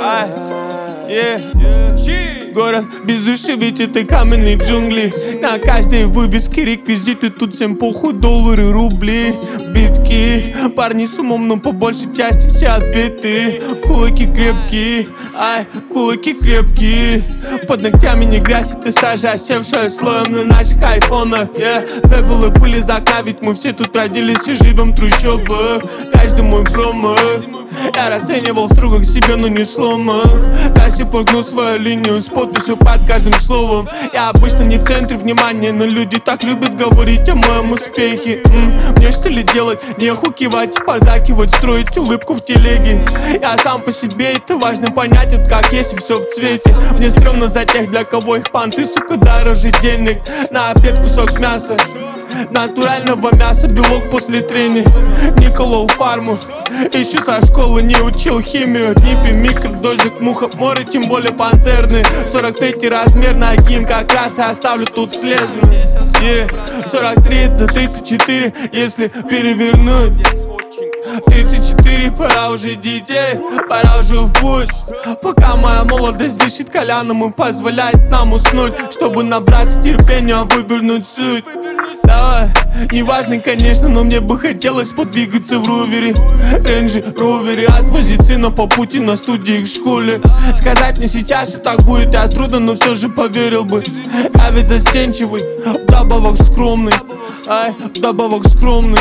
Город без души, ведь это каменные джунгли. На каждой вывеске реквизиты, тут всем похуй, доллары, рубли, битки. Парни с умом, но по большей части все отбиты. Кулаки крепкие, кулаки крепкие. Под ногтями не грязь, это сажа, осевшая слоем на наших айфонах. Пепел и пыль из окна, ведь мы все тут родились и живем в трущобах. Каждый мой промах я расценивал строго к себе, но не слома. До сих пор гну свою линию с подписью под каждым словом. Я обычно не в центре внимания, но люди так любят говорить о моем успехе. Мне что ли делать? Нехуй кивать, поддакивать, строить улыбку в телеге. Я сам по себе, это важно понять, вот как есть и все в цвете. Мне стрёмно за тех, для кого их понты, сука, дороже денег. На обед кусок мяса, натурального мяса, белок после трения. Не колол фарму, еще со школы не учил химию. Нипи, микродозик, мухоморы, тем более пантерны. 43 размер ноги, как раз я оставлю тут след. 43 до 34, если перевернуть. 34, пора уже детей, пора уже в путь. Пока моя молодость дышит коляном и позволяет нам уснуть, чтобы набраться терпения, вывернуть суть. Давай, неважно, конечно, но мне бы хотелось подвигаться в ровере, Рейнджи ровере, отвозить сына по пути на студии к школе. Сказать мне сейчас, что так будет, я трудно, но все же поверил бы. Я ведь застенчивый, вдобавок скромный, вдобавок скромный.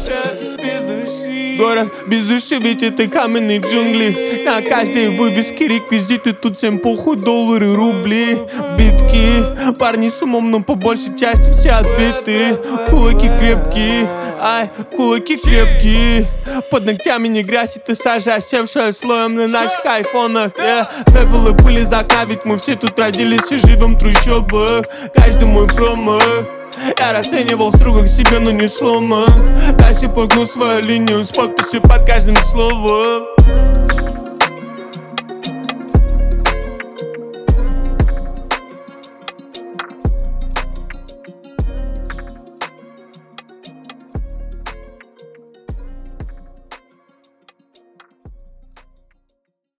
Город без души, ведь это каменные джунгли. На каждой вывеске реквизиты, тут всем похуй, доллары, рубли, битки. Парни с умом, но по большей части все отбиты. Кулаки крепкие, кулаки крепкие. Под ногтями не грязь, это сажа, осевшая слоем на наших айфонах. Пепел и пыль из окна, ведь мы все тут родились и живем в трущобах. Каждый мой промах я расценивал строго к себе, но не слома. До сих пор гну свою линию с подписью под каждым словом.